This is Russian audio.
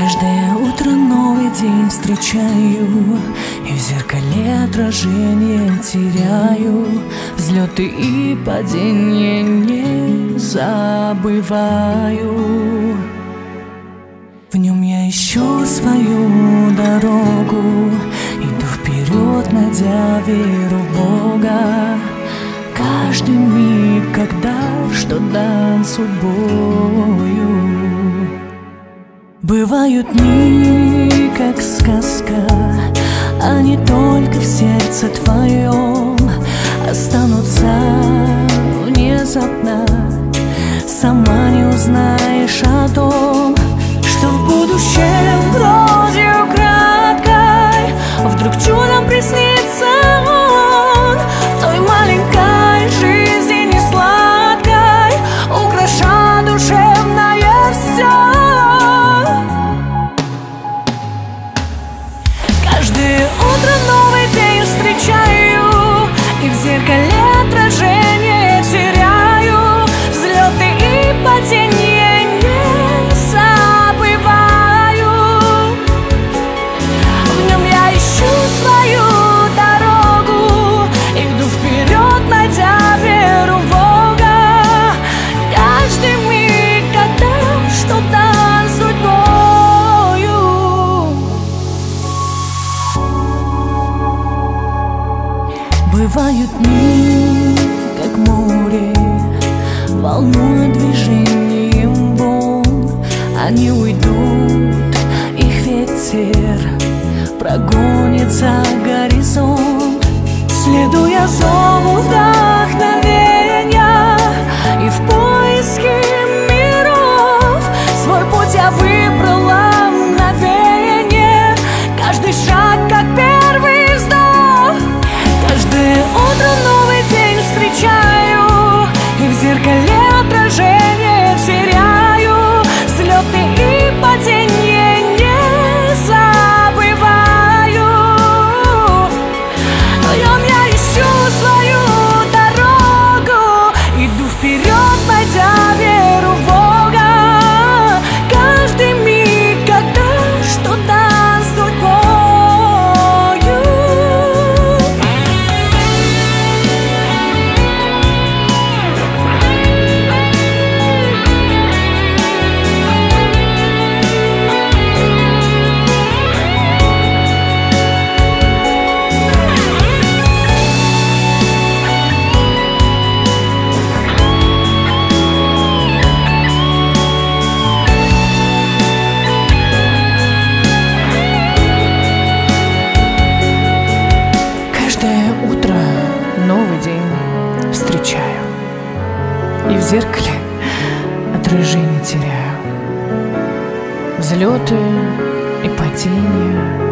Каждое утро новый день встречаю, и в зеркале отражение теряю. Взлеты и падения не забываю. В нем я ищу свою дорогу, иду вперед, найдя веру в Бога. Каждый миг, когда что дан судьбою. Бывают дни, как сказка, они только в сердце твоем останутся внезапно. Сама не узнаешь о том, что в будущем вроде украдкой вдруг чудом приснится он. Той маленькой жизни несладкой, украша душевное все. Каждое утро новый день встречаю, и в зеркале отражение теряю. Взлеты и падения не забываю. В нем я ищу свою дорогу, иду вперед, найдя веру в Бога. Каждый миг, когда что дан судьбою. Бывают дни, как море, волнуют движением волн. Они уйдут, их ветер прогонит за горизонт. Следуя зову вдохновения и в поиске миров, свой путь я выбрала мгновение. Каждый шаг, как первый вздох. Каждое утро новый день встречаю, и в зеркале отражение теряю. Взлеты и падения не забываю. В нем я ищу свою дорогу, иду вперед, найдя веру в Бога. Каждый миг, когда что дан судьбою. Каждое утро новый день встречаю, и в зеркале отражение теряю. Взлеты и падения